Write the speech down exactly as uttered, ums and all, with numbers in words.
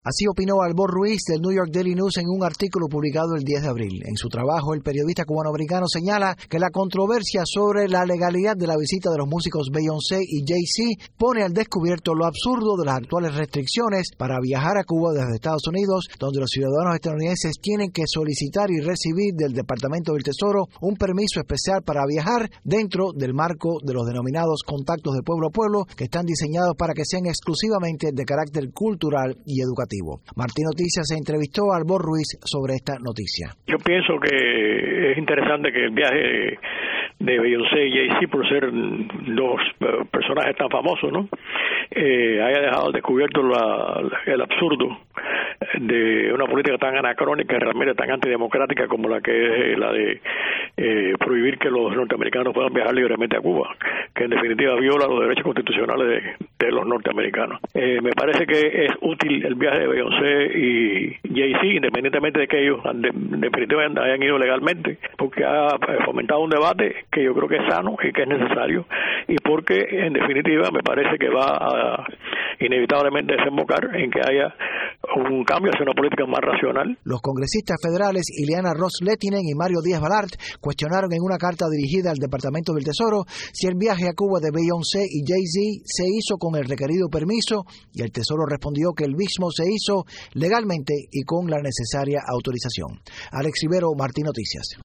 Así opinó Albor Ruiz del New York Daily News en un artículo publicado el diez de abril. En su trabajo, el periodista cubanoamericano señala que la controversia sobre la legalidad de la visita de los músicos Beyoncé y Jay-Z pone al descubierto lo absurdo de las actuales restricciones para viajar a Cuba desde Estados Unidos, donde los ciudadanos estadounidenses tienen que solicitar y recibir del Departamento del Tesoro un permiso especial para viajar dentro del marco de los denominados contactos de pueblo a pueblo, que están diseñados para que sean exclusivamente de carácter cultural y educativo. Martín Noticias se entrevistó a Albor Ruiz sobre esta noticia. Yo pienso que es interesante que el viaje de Beyoncé y Jay-Z, por ser dos personajes tan famosos, ¿no? Eh, haya dejado al descubierto la, el absurdo de una política tan anacrónica y realmente tan antidemocrática como la que es la de eh, prohibir que los norteamericanos puedan viajar libremente a Cuba, que en definitiva viola los derechos constitucionales de, de los norteamericanos. Eh, me parece que es útil el viaje de Beyoncé y Jay-Z, independientemente de que ellos de, en definitiva hayan ido legalmente, porque ha fomentado un debate que yo creo que es sano y que es necesario, y porque en definitiva me parece que va a inevitablemente desembocar en que haya un cambio hacia una política más racional. Los congresistas federales Ileana Ros-Lehtinen y Mario Díaz-Balart cuestionaron en una carta dirigida al Departamento del Tesoro si el viaje a Cuba de Beyoncé y Jay-Z se hizo con el requerido permiso, y el Tesoro respondió que el mismo se hizo legalmente y con la necesaria autorización. Alex Rivero, Martín Noticias.